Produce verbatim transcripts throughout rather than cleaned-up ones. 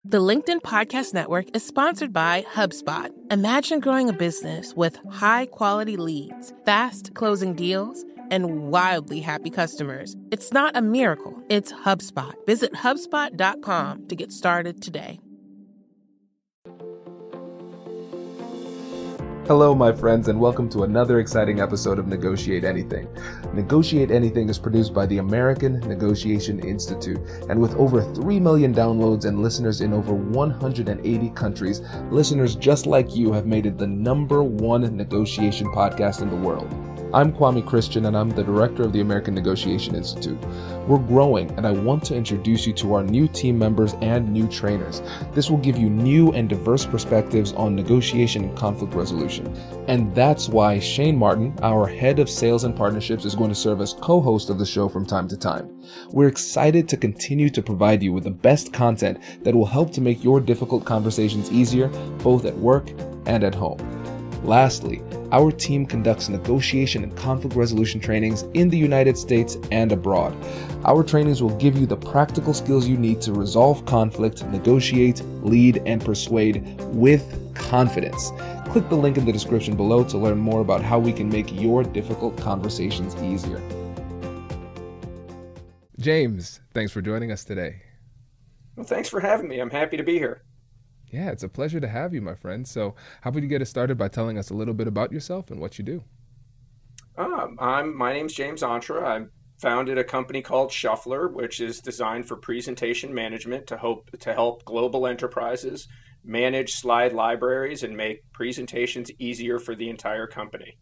The LinkedIn Podcast Network is sponsored by HubSpot. Imagine growing a business with high-quality leads, fast closing deals, and wildly happy customers. It's not a miracle, it's HubSpot. Visit HubSpot dot com to get started today. Hello, my friends, and welcome to another exciting episode of Negotiate Anything. Negotiate Anything is produced by the American Negotiation Institute, and with over three million downloads and listeners in over one hundred eighty countries, listeners just like you have made it the number one negotiation podcast in the world. I'm Kwame Christian, and I'm the director of the American Negotiation Institute. We're growing, and I want to introduce you to our new team members and new trainers. This will give you new and diverse perspectives on negotiation and conflict resolution. And that's why Shane Martin, our head of sales and partnerships, is going to serve as co-host of the show from time to time. We're excited to continue to provide you with the best content that will help to make your difficult conversations easier, both at work and at home. Lastly, our team conducts negotiation and conflict resolution trainings in the United States and abroad. Our trainings will give you the practical skills you need to resolve conflict, negotiate, lead, and persuade with confidence. Click the link in the description below to learn more about how we can make your difficult conversations easier. James, thanks for joining us today. Well, thanks for having me. I'm happy to be here. Yeah, it's a pleasure to have you, my friend. So how about you get us started by telling us a little bit about yourself and what you do? Um, I'm, my name's James Ontra. I founded a company called Shuffler, which is designed for presentation management to hope to help global enterprises manage slide libraries and make presentations easier for the entire company.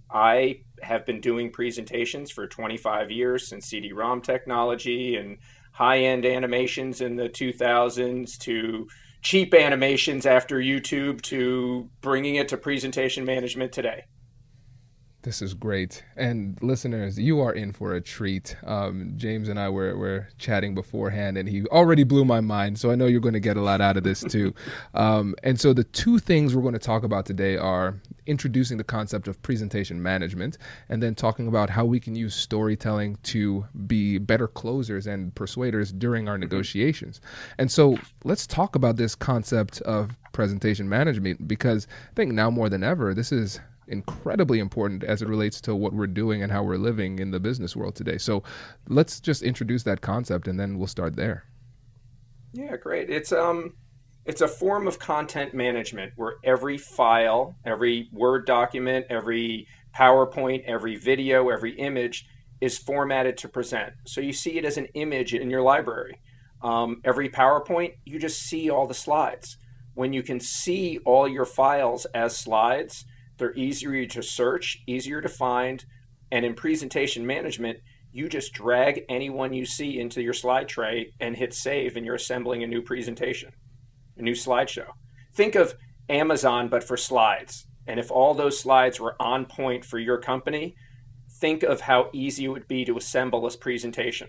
I have been doing presentations for twenty-five years, since C D ROM technology and high-end animations in the two thousands to cheap animations after YouTube to bringing it to presentation management today. This is great. And listeners, you are in for a treat. Um, James and I were, were chatting beforehand, and he already blew my mind. So I know you're going to get a lot out of this too. um, and so the two things we're going to talk about today are introducing the concept of presentation management, and then talking about how we can use storytelling to be better closers and persuaders during our negotiations. And so let's talk about this concept of presentation management, because I think now more than ever, this is incredibly important as it relates to what we're doing and how we're living in the business world today. So let's just introduce that concept, and then we'll start there. Yeah, great. It's um, it's a form of content management where every file, every Word document, every PowerPoint, every video, every image is formatted to present. So you see it as an image in your library. Um, every PowerPoint, you just see all the slides. When you can see all your files as slides, they're easier to search, easier to find, and in presentation management, you just drag anyone you see into your slide tray and hit save, and you're assembling a new presentation, a new slideshow. Think of Amazon, but for slides. And if all those slides were on point for your company, think of how easy it would be to assemble this presentation.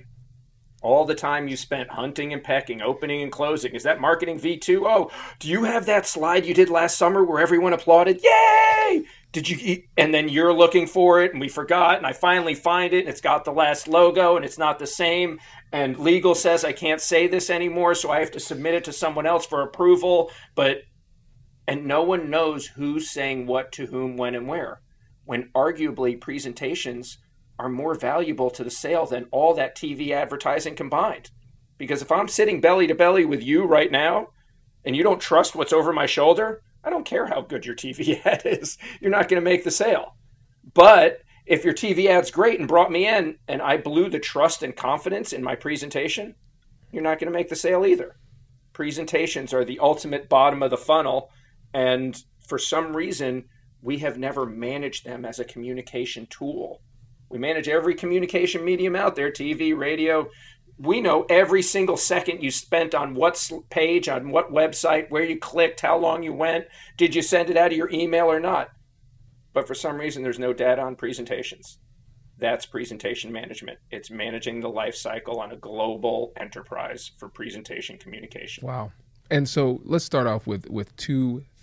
All the time you spent hunting and pecking, opening and closing. Is that marketing V two? Oh, do you have that slide you did last summer where everyone applauded? Yay! Did you? And then you're looking for it and we forgot, and I finally find it and it's got the last logo and it's not the same. And legal says I can't say this anymore, so I have to submit it to someone else for approval. But, and no one knows who's saying what to whom, when, and where. When arguably presentations are more valuable to the sale than all that T V advertising combined. Because if I'm sitting belly to belly with you right now and you don't trust what's over my shoulder, I don't care how good your T V ad is. You're not going to make the sale. But if your T V ad's great and brought me in and I blew the trust and confidence in my presentation, you're not going to make the sale either. Presentations are the ultimate bottom of the funnel. And for some reason, we have never managed them as a communication tool. We manage every communication medium out there, T V, radio. We know every single second you spent on what page, on what website, where you clicked, how long you went. Did you send it out of your email or not? But for some reason, there's no data on presentations. That's presentation management. It's managing the life cycle on a global enterprise for presentation communication. Wow. And so let's start off with, with two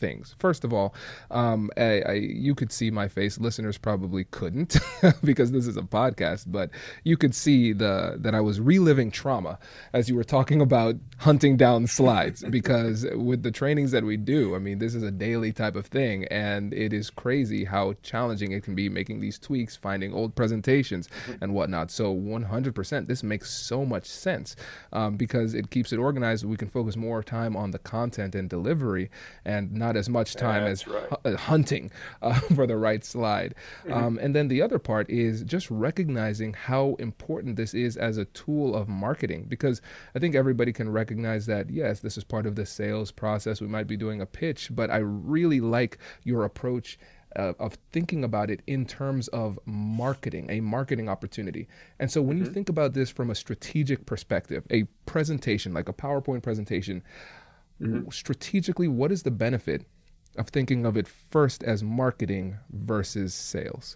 things. First of all, um, I, I, you could see my face. Listeners probably couldn't because this is a podcast, but you could see the that I was reliving trauma as you were talking about hunting down slides because with the trainings that we do, I mean, this is a daily type of thing, and it is crazy how challenging it can be making these tweaks, finding old presentations and whatnot. So one hundred percent, this makes so much sense um, because it keeps it organized. We can focus more time on the content and delivery and not as much time That's as right. hu- hunting uh, for the right slide. Mm-hmm. Um, and then the other part is just recognizing how important this is as a tool of marketing, because I think everybody can recognize that, yes, this is part of the sales process. We might be doing a pitch, but I really like your approach Uh, of thinking about it in terms of marketing, a marketing opportunity. And so when mm-hmm. you think about this from a strategic perspective, a presentation, like a PowerPoint presentation, mm-hmm. strategically, what is the benefit of thinking of it first as marketing versus sales?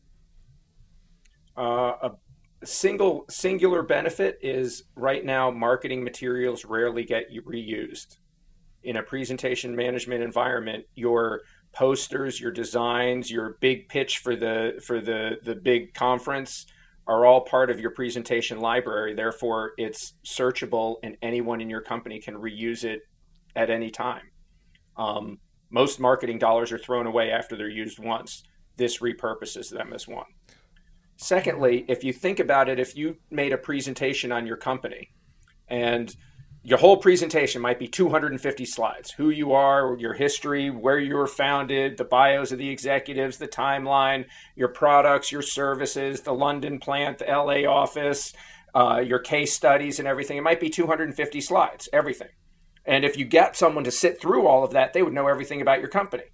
Uh, a single singular benefit is right now marketing materials rarely get reused. In a presentation management environment, your posters, your designs, your big pitch for the for the the big conference are all part of your presentation library. Therefore, it's searchable and anyone in your company can reuse it at any time. Um, most marketing dollars are thrown away after they're used once. This repurposes them as one. Secondly, if you think about it, if you made a presentation on your company and your whole presentation might be two hundred fifty slides, who you are, your history, where you were founded, the bios of the executives, the timeline, your products, your services, the London plant, the L A office, uh, your case studies and everything. It might be two hundred fifty slides, everything. And if you get someone to sit through all of that, they would know everything about your company.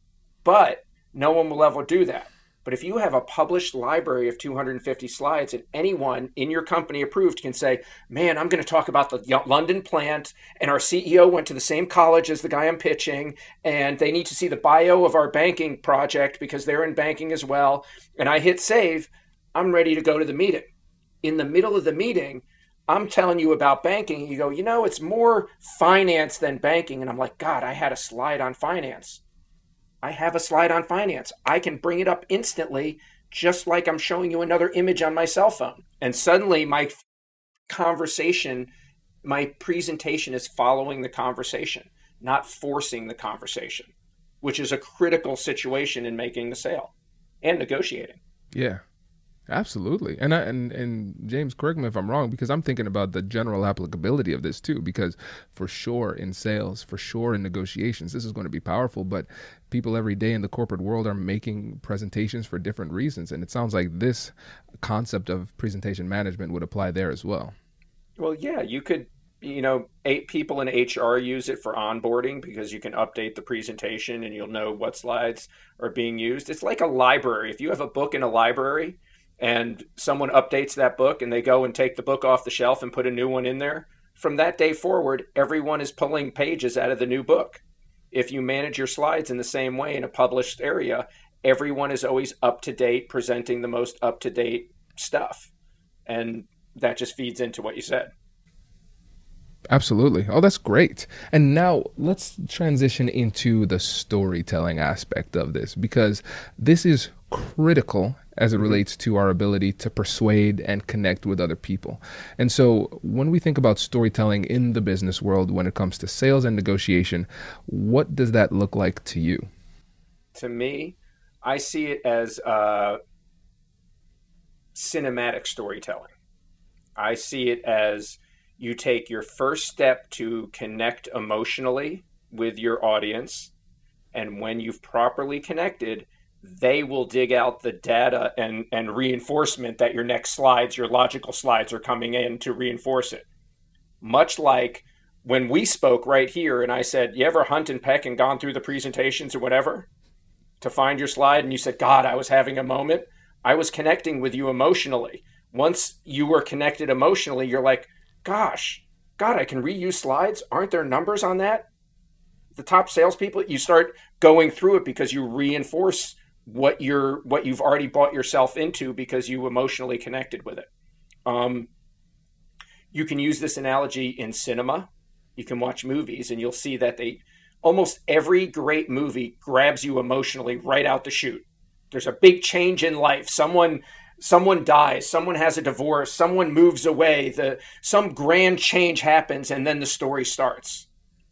But no one will ever do that. But if you have a published library of two hundred fifty slides and anyone in your company approved can say, man, I'm going to talk about the London plant and our C E O went to the same college as the guy I'm pitching and they need to see the bio of our banking project because they're in banking as well. And I hit save, I'm ready to go to the meeting. In the middle of the meeting, I'm telling you about banking. And you go, you know, it's more finance than banking. And I'm like, God, I had a slide on finance. I have a slide on finance. I can bring it up instantly, just like I'm showing you another image on my cell phone. And suddenly my conversation, my presentation is following the conversation, not forcing the conversation, which is a critical situation in making the sale and negotiating. Yeah. Absolutely. And, I, and and James, correct me if I'm wrong, because I'm thinking about the general applicability of this too, because for sure in sales, for sure in negotiations, this is going to be powerful, but people every day in the corporate world are making presentations for different reasons. And it sounds like this concept of presentation management would apply there as well. Well, yeah, you could, you know, eight people in H R use it for onboarding because you can update the presentation and you'll know what slides are being used. It's like a library. If you have a book in a library, and someone updates that book and they go and take the book off the shelf and put a new one in there, from that day forward, everyone is pulling pages out of the new book. If you manage your slides in the same way in a published area, everyone is always up to date, presenting the most up to date stuff. And that just feeds into what you said. Absolutely. Oh, that's great. And now let's transition into the storytelling aspect of this, because this is critical as it relates to our ability to persuade and connect with other people. And so when we think about storytelling in the business world, when it comes to sales and negotiation, what does that look like to you? To me, I see it as uh, cinematic storytelling. I see it as you take your first step to connect emotionally with your audience, and when you've properly connected, they will dig out the data and, and reinforcement that your next slides, your logical slides are coming in to reinforce it. Much like when we spoke right here and I said, you ever hunt and peck and gone through the presentations or whatever to find your slide? And you said, God, I was having a moment. I was connecting with you emotionally. Once you were connected emotionally, you're like, gosh, God, I can reuse slides. Aren't there numbers on that? The top salespeople, you start going through it because you reinforce what you're, what you've already bought yourself into because you emotionally connected with it. Um, you can use this analogy in cinema. You can watch movies and you'll see that they almost every great movie grabs you emotionally right out the chute. There's a big change in life. Someone someone dies, someone has a divorce, someone moves away, the some grand change happens, and then the story starts.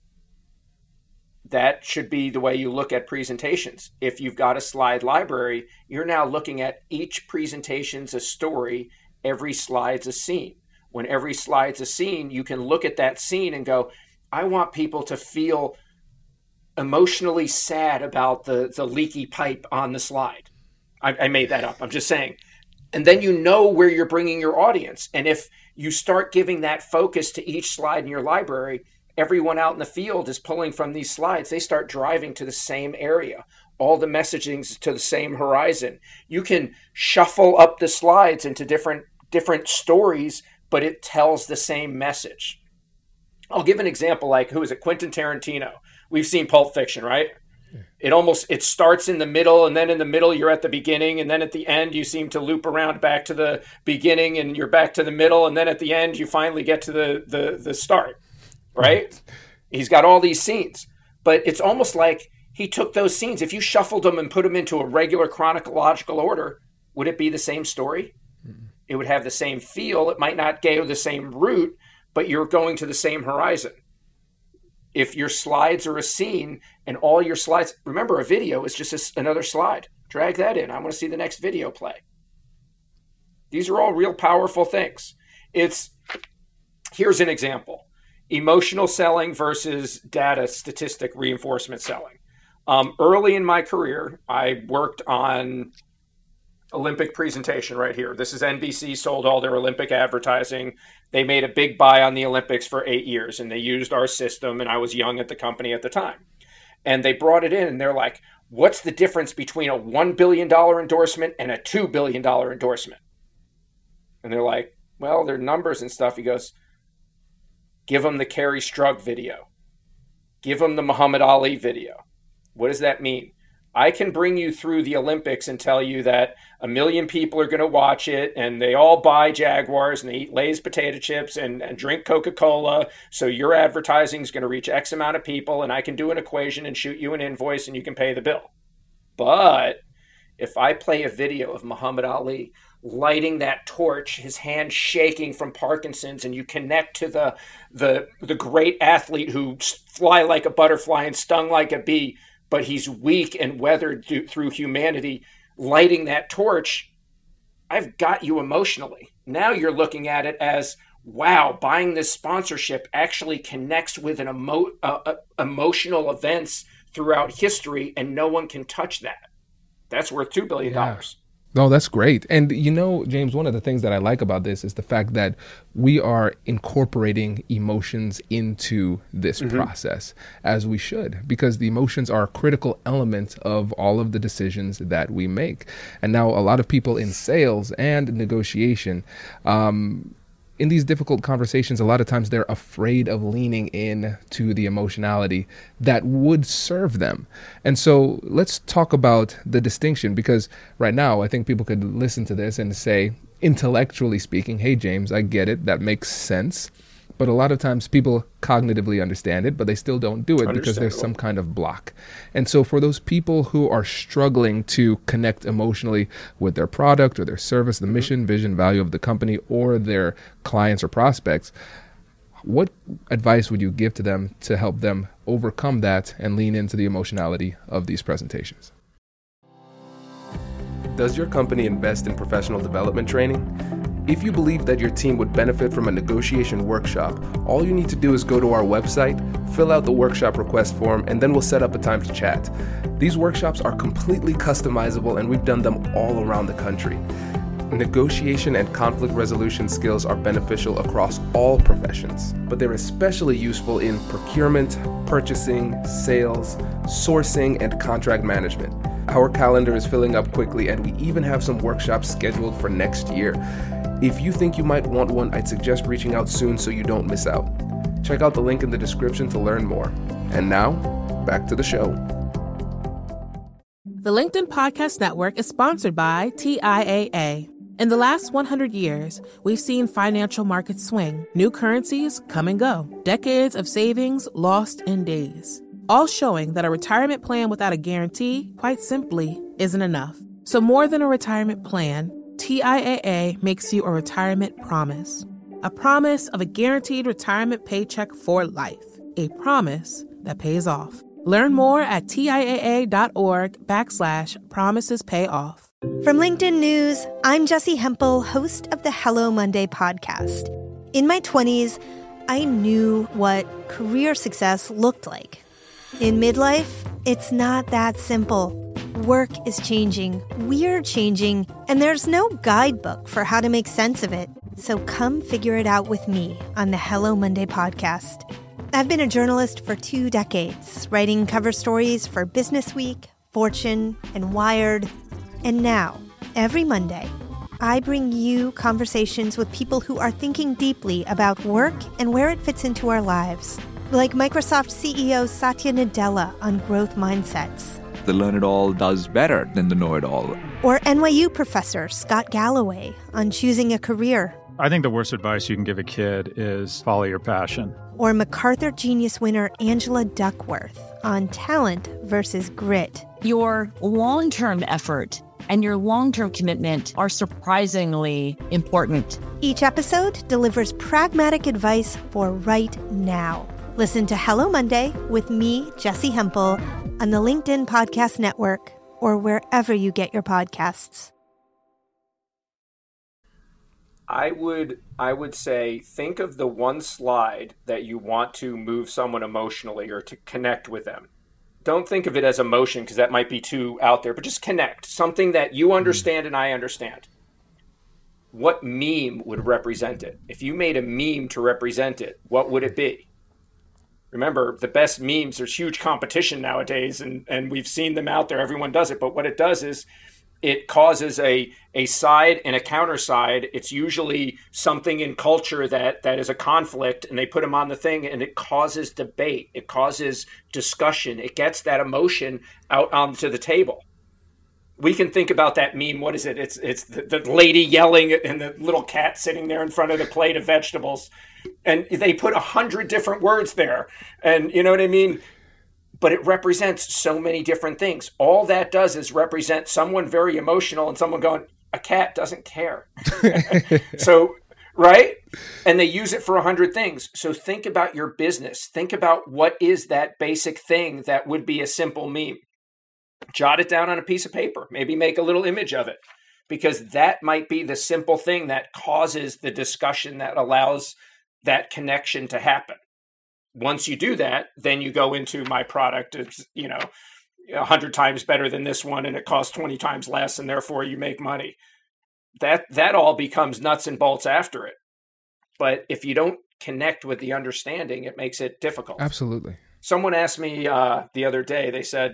That should be the way you look at presentations. If you've got a slide library, you're now looking at each presentation's a story, every slide's a scene. When every slide's a scene, you can look at that scene and go, I want people to feel emotionally sad about the, the leaky pipe on the slide. I, I made that up. I'm just saying. And then you know where you're bringing your audience. And if you start giving that focus to each slide in your library, everyone out in the field is pulling from these slides. They start driving to the same area. All the messaging's to the same horizon. You can shuffle up the slides into different different stories, but it tells the same message. I'll give an example, like, who is it? Quentin Tarantino. We've seen Pulp Fiction, right? Yeah. It almost, it starts in the middle, and then in the middle you're at the beginning, and then at the end you seem to loop around back to the beginning, and you're back to the middle, and then at the end you finally get to the the, the start, right? He's got all these scenes, but it's almost like he took those scenes. If you shuffled them and put them into a regular chronological order, would it be the same story? Mm-hmm. It would have the same feel. It might not go the same route, but you're going to the same horizon. If your slides are a scene and all your slides, remember, a video is just a, another slide. Drag that in. I want to see the next video play. These are all real powerful things. It's, here's an example. Emotional selling versus data statistic reinforcement selling. Um, early in my career, I worked on Olympic presentation right here. This is N B C, sold all their Olympic advertising. They made a big buy on the Olympics for eight years, and they used our system, and I was young at the company at the time. And they brought it in, and they're like, what's the difference between a one billion dollars endorsement and a two billion dollars endorsement? And they're like, well, they're numbers and stuff. He goes, give them the Kerri Strug video. Give them the Muhammad Ali video. What does that mean? I can bring you through the Olympics and tell you that a million people are going to watch it, and they all buy Jaguars, and they eat Lay's potato chips and, and drink Coca-Cola. So your advertising is going to reach X amount of people, and I can do an equation and shoot you an invoice, and you can pay the bill. But if I play a video of Muhammad Ali lighting that torch, his hand shaking from Parkinson's, and you connect to the the the great athlete who fly like a butterfly and stung like a bee, but he's weak and weathered through humanity, lighting that torch, I've got you emotionally. Now you're looking at it as, wow, buying this sponsorship actually connects with an emo- uh, uh, emotional events throughout history, and no one can touch that. That's worth two billion dollars. Yeah. No, that's great. And, you know, James, one of the things that I like about this is the fact that we are incorporating emotions into this mm-hmm. process, as we should, because the emotions are a critical element of all of the decisions that we make. And now a lot of people in sales and negotiation, um, in these difficult conversations, a lot of times they're afraid of leaning in to the emotionality that would serve them. And so let's talk about the distinction, because right now I think people could listen to this and say, intellectually speaking, hey, James, I get it. That makes sense. But a lot of times people cognitively understand it, but they still don't do it because there's some kind of block. And so for those people who are struggling to connect emotionally with their product or their service, the mm-hmm. mission, vision, value of the company, or their clients or prospects, what advice would you give to them to help them overcome that and lean into the emotionality of these presentations? Does your company invest in professional development training? If you believe that your team would benefit from a negotiation workshop, all you need to do is go to our website, fill out the workshop request form, and then we'll set up a time to chat. These workshops are completely customizable, and we've done them all around the country. Negotiation and conflict resolution skills are beneficial across all professions, but they're especially useful in procurement, purchasing, sales, sourcing, and contract management. Our calendar is filling up quickly, and we even have some workshops scheduled for next year. If you think you might want one, I'd suggest reaching out soon so you don't miss out. Check out the link in the description to learn more. And now, back to the show. The LinkedIn Podcast Network is sponsored by T I A A. In the last one hundred years, we've seen financial markets swing, new currencies come and go, decades of savings lost in days. all showing that a retirement plan without a guarantee, quite simply, isn't enough. So more than a retirement plan, T I A A makes you a retirement promise. A promise of a guaranteed retirement paycheck for life. A promise that pays off. Learn more at TIAA.org backslash promises pay off. From LinkedIn News, I'm Jessi Hempel, host of the Hello Monday podcast. In my twenties, I knew what career success looked like. In midlife, it's not that simple. Work is changing, we're changing, and there's no guidebook for how to make sense of it. So come figure it out with me on the Hello Monday podcast. I've been a journalist for two decades, writing cover stories for Business Week, Fortune, and Wired. And now, every Monday, I bring you conversations with people who are thinking deeply about work and where it fits into our lives. Like Microsoft C E O Satya Nadella on growth mindsets. The learn-it-all does better than the know-it-all. Or N Y U professor Scott Galloway on choosing a career. I think the worst advice you can give a kid is follow your passion. Or MacArthur Genius winner Angela Duckworth on talent versus grit. Your long-term effort and your long-term commitment are surprisingly important. Each episode delivers pragmatic advice for right now. Listen to Hello Monday with me, Jessi Hempel, on the LinkedIn Podcast Network or wherever you get your podcasts. I would I would say think of the one slide that you want to move someone emotionally or to connect with them. Don't think of it as emotion because that might be too out there, but just connect. Something that you understand and I understand. What meme would represent it? If you made a meme to represent it, what would it be? Remember, the best memes, there's huge competition nowadays, and, and we've seen them out there. Everyone does it. But what it does is it causes a a side and a counter side. It's usually something in culture that that is a conflict, and they put them on the thing, and it causes debate. It causes discussion. It gets that emotion out onto the table. We can think about that meme. What is it? It's it's the, the lady yelling and the little cat sitting there in front of the plate of vegetables. And they put a hundred different words there. And you know what I mean? But it represents so many different things. All that does is represent someone very emotional and someone going, a cat doesn't care. So, right? And they use it for a hundred things. So think about your business. Think about what is that basic thing that would be a simple meme. Jot it down on a piece of paper. Maybe make a little image of it. Because that might be the simple thing that causes the discussion that allows that connection to happen. Once you do that, then you go into my product. It's, you know, a hundred times better than this one, and it costs twenty times less, and therefore you make money. That that all becomes nuts and bolts after it. But if you don't connect with the understanding, it makes it difficult. Absolutely. Someone asked me uh, the other day, they said,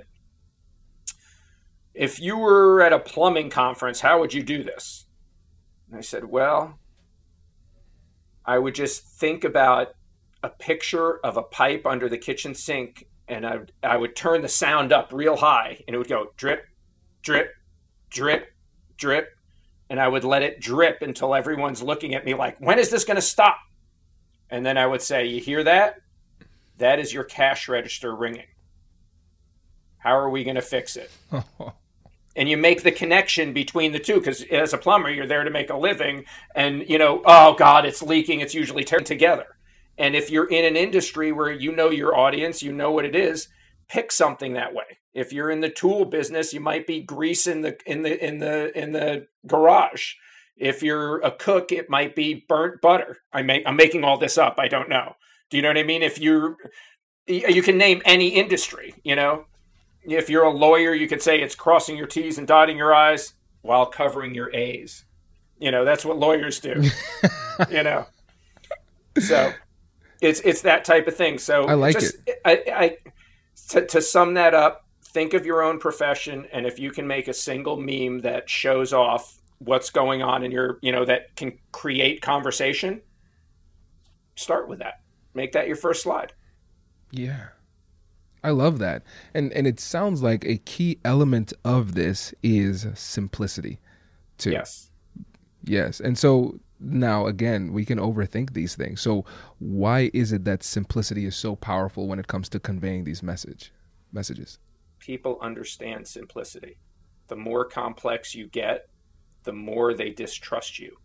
if you were at a plumbing conference, how would you do this? And I said, well, I would just think about a picture of a pipe under the kitchen sink, and I, I would turn the sound up real high, and it would go drip, drip, drip, drip, and I would let it drip until everyone's looking at me like, when is this going to stop? And then I would say, you hear that? That is your cash register ringing. How are we going to fix it? And you make the connection between the two, because as a plumber, you're there to make a living, and, you know, oh, God, it's leaking. It's usually tearing together. And if you're in an industry where you know your audience, you know what it is, pick something that way. If you're in the tool business, you might be grease in the in the in the in the garage. If you're a cook, it might be burnt butter. I make I'm making all this up. I don't know. Do you know what I mean? If you're you can name any industry, you know. If you're a lawyer, you could say it's crossing your T's and dotting your I's while covering your A's. You know, that's what lawyers do. You know. So It's it's that type of thing. So I like just, it. I, I to, to sum that up, think of your own profession, and if you can make a single meme that shows off what's going on in your, you know, that can create conversation, start with that. Make that your first slide. Yeah. I love that. And and it sounds like a key element of this is simplicity too. Yes. Yes. And so now, again, we can overthink these things. So why is it that simplicity is so powerful when it comes to conveying these message messages? People understand simplicity. The more complex you get, the more they distrust you.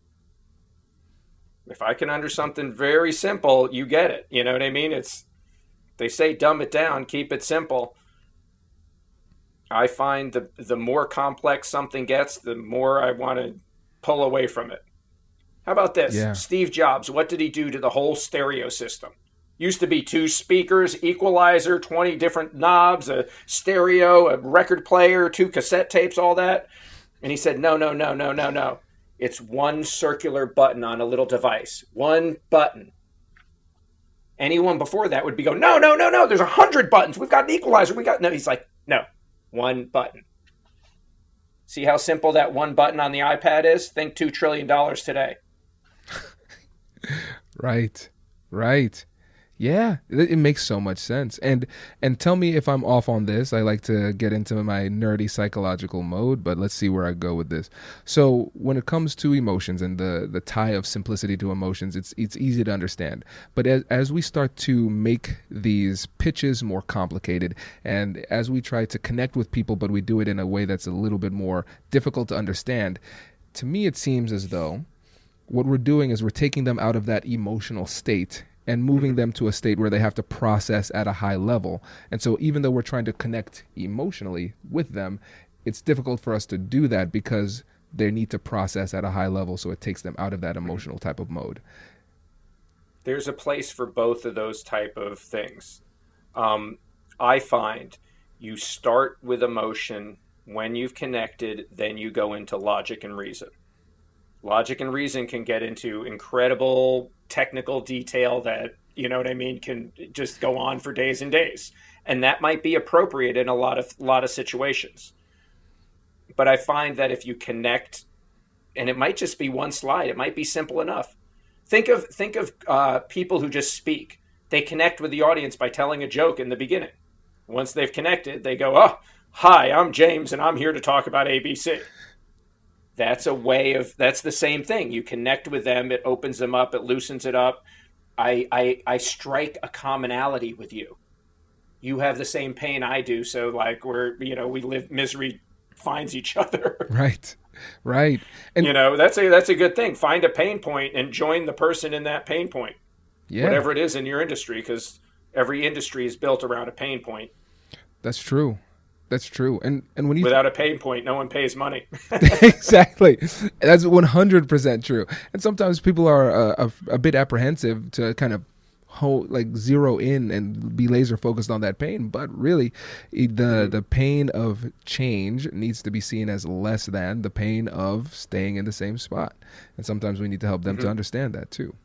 If I can under something very simple, you get it. You know what I mean? It's, they say dumb it down, keep it simple. I find the the more complex something gets, the more I want to pull away from it. How about this? Yeah. Steve Jobs, what did he do to the whole stereo system? Used to be two speakers, equalizer, twenty different knobs, a stereo, a record player, two cassette tapes, all that. And he said, no, no, no, no, no, no. It's one circular button on a little device. One button. Anyone before that would be going, no, no, no, no, there's a hundred buttons. We've got an equalizer. We got, no, he's like, no, one button. See how simple that one button on the iPad is? Think two trillion dollars today. Right, right. Yeah, it, it makes so much sense. And and tell me if I'm off on this. I like to get into my nerdy psychological mode, but let's see where I go with this. So when it comes to emotions and the, the tie of simplicity to emotions, it's it's easy to understand. But as, as we start to make these pitches more complicated, and as we try to connect with people, but we do it in a way that's a little bit more difficult to understand, to me it seems as though what we're doing is we're taking them out of that emotional state and moving them to a state where they have to process at a high level. And so even though we're trying to connect emotionally with them, it's difficult for us to do that because they need to process at a high level, so it takes them out of that emotional type of mode. There's a place for both of those type of things. Um, I find you start with emotion. When you've connected, then you go into logic and reason. Logic and reason can get into incredible technical detail that, you know what I mean, can just go on for days and days. And that might be appropriate in a lot of lot of situations. But I find that if you connect, and it might just be one slide, it might be simple enough. Think of think of uh, people who just speak. They connect with the audience by telling a joke in the beginning. Once they've connected, they go, oh, hi, I'm James, and I'm here to talk about A B C. That's a way of, that's the same thing. You connect with them, it opens them up, it loosens it up. I, I, I strike a commonality with you. You have the same pain I do. So like we're, you know, we live, misery finds each other. Right. Right. And you know, that's a, that's a good thing. Find a pain point and join the person in that pain point. Yeah. Whatever it is in your industry, because every industry is built around a pain point. That's true. That's true. And and when you without a pain point, no one pays money. Exactly. That's one hundred percent true. And sometimes people are uh, a, a bit apprehensive to kind of hold, like zero in and be laser focused on that pain. But really, the mm-hmm. the pain of change needs to be seen as less than the pain of staying in the same spot. And sometimes we need to help them mm-hmm. to understand that too.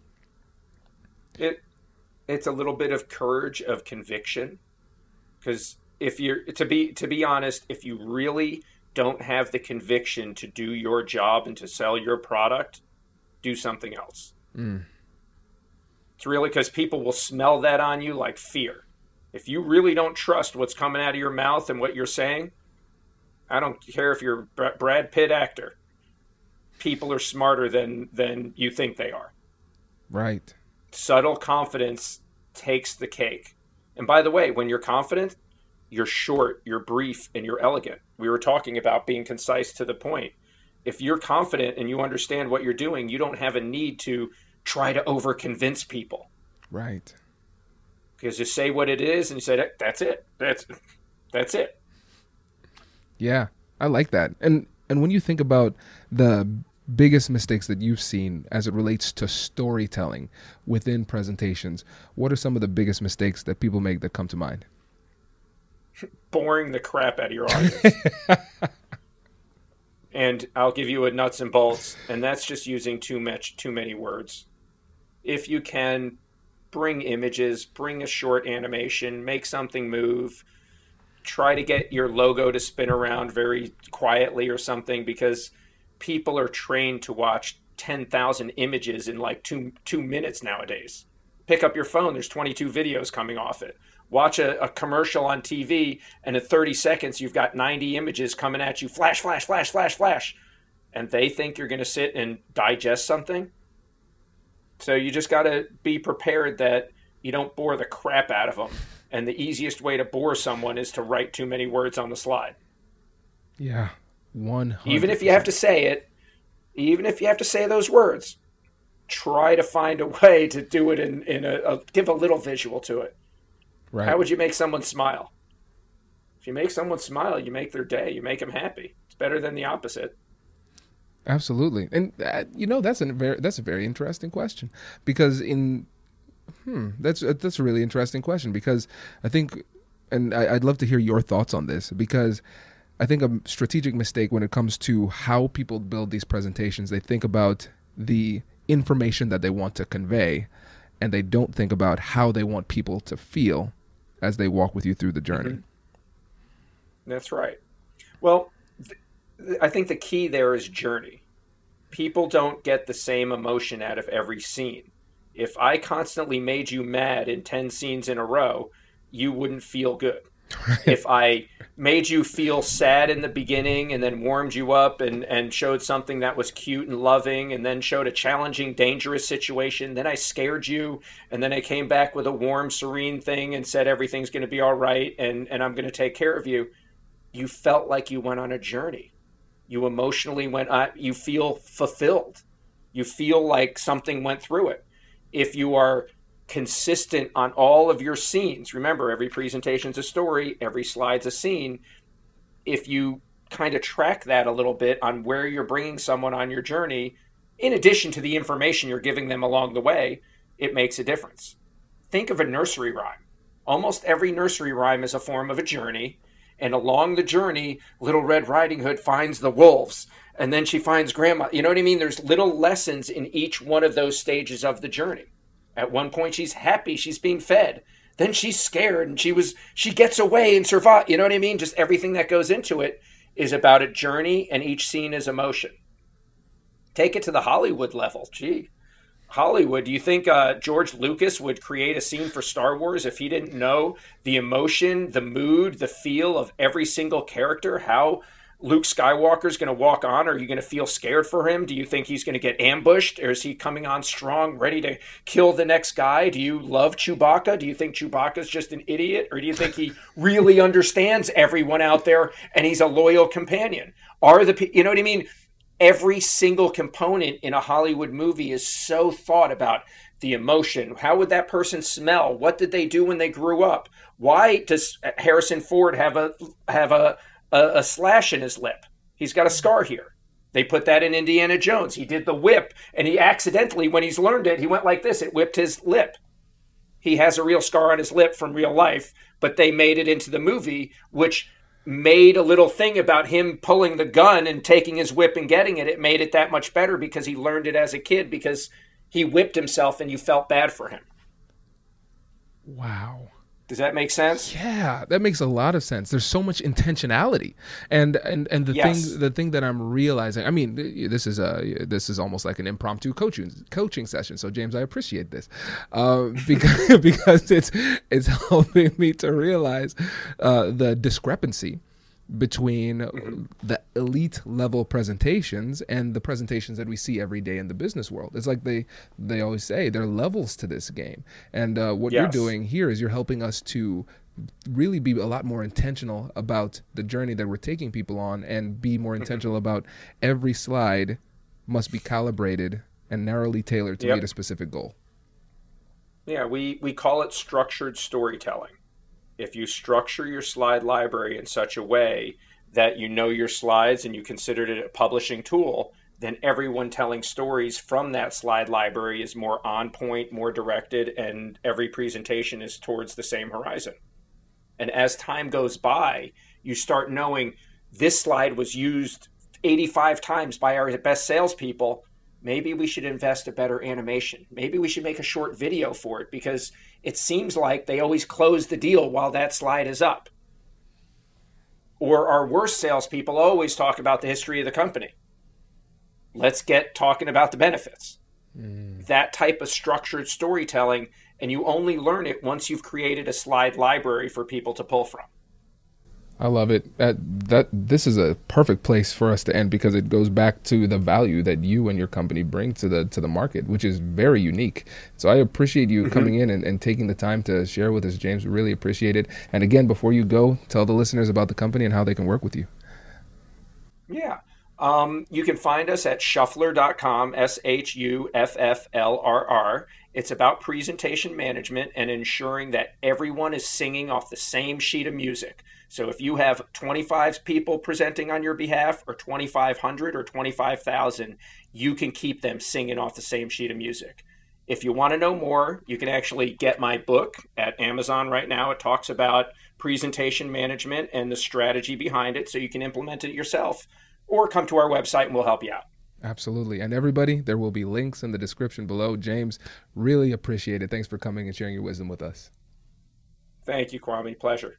It it's a little bit of courage, of conviction, because if you're to be to be honest, if you really don't have the conviction to do your job and to sell your product, do something else. Mm. It's really because people will smell that on you like fear. If you really don't trust what's coming out of your mouth and what you're saying, I don't care if you're a Brad Pitt actor. People are smarter than than you think they are. Right. Subtle confidence takes the cake. And by the way, when you're confident, you're short, you're brief, and you're elegant. We were talking about being concise to the point. If you're confident and you understand what you're doing, you don't have a need to try to over-convince people. Right. Because you say what it is and you say, that's it. That's that's it. Yeah, I like that. And and when you think about the biggest mistakes that you've seen as it relates to storytelling within presentations, what are some of the biggest mistakes that people make that come to mind? Boring the crap out of your audience. And I'll give you a nuts and bolts, and that's just using too much, too many words. If you can, bring images, bring a short animation, make something move, try to get your logo to spin around very quietly or something, because people are trained to watch ten thousand images in like two two minutes nowadays. Pick up your phone, there's twenty-two videos coming off it. Watch a, a commercial on T V, and in thirty seconds, you've got ninety images coming at you. Flash, flash, flash, flash, flash. and they think you're going to sit and digest something. So you just got to be prepared that you don't bore the crap out of them. And the easiest way to bore someone is to write too many words on the slide. Yeah, one hundred percent. Even if you have to say it, even if you have to say those words, try to find a way to do it in, in a, a give a little visual to it. Right. How would you make someone smile? If you make someone smile, you make their day. You make them happy. It's better than the opposite. Absolutely. And, uh, you know, that's a very, that's a very interesting question because in, hmm, that's, that's a really interesting question because I think, and I, I'd love to hear your thoughts on this because I think a strategic mistake when it comes to how people build these presentations, they think about the information that they want to convey and they don't think about how they want people to feel as they walk with you through the journey. Mm-hmm. That's right. Well, th- I think the key there is journey. People don't get the same emotion out of every scene. If I constantly made you mad in ten scenes in a row, you wouldn't feel good. Right. If I made you feel sad in the beginning and then warmed you up and, and showed something that was cute and loving and then showed a challenging, dangerous situation, then I scared you and then I came back with a warm, serene thing and said everything's going to be all right and, and I'm going to take care of you, you felt like you went on a journey. You emotionally went, uh, you feel fulfilled. You feel like something went through it. If you are consistent on all of your scenes, remember, every presentation's a story, every slide's a scene. If you kind of track that a little bit on where you're bringing someone on your journey, in addition to the information you're giving them along the way, it makes a difference. Think of a nursery rhyme. Almost every nursery rhyme is a form of a journey. And along the journey, Little Red Riding Hood finds the wolves. And then she finds grandma. You know what I mean? There's little lessons in each one of those stages of the journey. At one point, she's happy. She's being fed. Then she's scared and she was, she gets away and survives. You know what I mean? Just everything that goes into it is about a journey and each scene is emotion. Take it to the Hollywood level. Gee, Hollywood, do you think uh, George Lucas would create a scene for Star Wars if he didn't know the emotion, the mood, the feel of every single character? How Luke Skywalker's going to walk on? Are you going to feel scared for him? Do you think he's going to get ambushed? Or is he coming on strong, ready to kill the next guy? Do you love Chewbacca? Do you think Chewbacca's just an idiot? Or do you think he really understands everyone out there and he's a loyal companion? Are the, you know what I mean? Every single component in a Hollywood movie is so thought about. The emotion. How would that person smell? What did they do when they grew up? Why does Harrison Ford have a have a a, a slash in his lip? He's got a scar here. They put that in Indiana Jones. He did the whip, and he accidentally, when he's learned it, he went like this. It whipped his lip. He has a real scar on his lip from real life, but they made it into the movie, which made a little thing about him pulling the gun and taking his whip and getting it. It made it that much better because he learned it as a kid because he whipped himself and you felt bad for him. Wow. Does that make sense? Yeah, that makes a lot of sense. There's so much intentionality, and and and the yes. thing the thing that I'm realizing. I mean, this is a this is almost like an impromptu coaching coaching session. So James, I appreciate this uh, because because it's it's helping me to realize uh, the discrepancy between mm-hmm. the elite level presentations and the presentations that we see every day in the business world. It's like they they always say there are levels to this game. And uh, what yes. you're doing here is you're helping us to really be a lot more intentional about the journey that we're taking people on and be more intentional mm-hmm. about every slide must be calibrated and narrowly tailored to yep. meet a specific goal. Yeah, we, we call it structured storytelling. If you structure your slide library in such a way that you know your slides and you considered it a publishing tool, then everyone telling stories from that slide library is more on point, more directed, and every presentation is towards the same horizon. And as time goes by, you start knowing this slide was used eighty-five times by our best salespeople. Maybe we should invest a better animation. Maybe we should make a short video for it because it seems like they always close the deal while that slide is up. Or our worst salespeople always talk about the history of the company. Let's get talking about the benefits. Mm. That type of structured storytelling, and you only learn it once you've created a slide library for people to pull from. I love it. That, that this is a perfect place for us to end, because it goes back to the value that you and your company bring to the to the market, which is very unique. So I appreciate you mm-hmm. coming in and, and taking the time to share with us, James. We really appreciate it. And again, before you go, tell the listeners about the company and how they can work with you. Yeah. Um, you can find us at shufflr dot com, S H U F F L R R. It's about presentation management and ensuring that everyone is singing off the same sheet of music. So if you have twenty-five people presenting on your behalf, or twenty-five hundred or twenty-five thousand, you can keep them singing off the same sheet of music. If you want to know more, you can actually get my book at Amazon right now. It talks about presentation management and the strategy behind it, so you can implement it yourself, or come to our website and we'll help you out. Absolutely. And everybody, there will be links in the description below. James, really appreciate it. Thanks for coming and sharing your wisdom with us. Thank you, Kwame. Pleasure.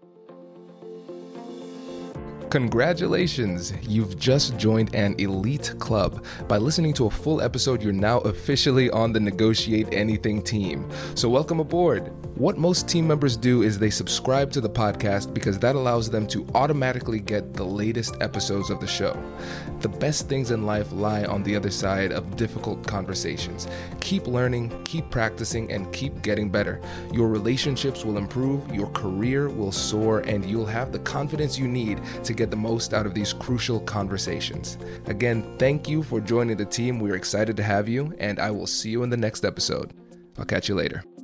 Congratulations, you've just joined an elite club. By listening to a full episode, you're now officially on the Negotiate Anything team. So welcome aboard. What most team members do is they subscribe to the podcast, because that allows them to automatically get the latest episodes of the show. The best things in life lie on the other side of difficult conversations. Keep learning, keep practicing, and keep getting better. Your relationships will improve, your career will soar, and you'll have the confidence you need to get the most out of these crucial conversations. Again, thank you for joining the team. We're excited to have you, and I will see you in the next episode. I'll catch you later.